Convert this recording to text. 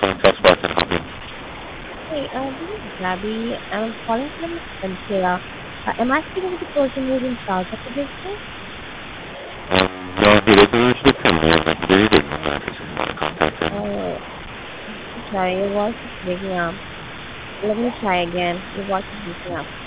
Contact Spartan helping. Hey, this is Gabby. I'm calling from Ventura. Am I speaking with the person who's in charge of the business? No, he doesn't usually come here, but he did it number if you want to contact him. Uh, Sorry, your voice is breaking up. Let me try again. Your voice is breaking up.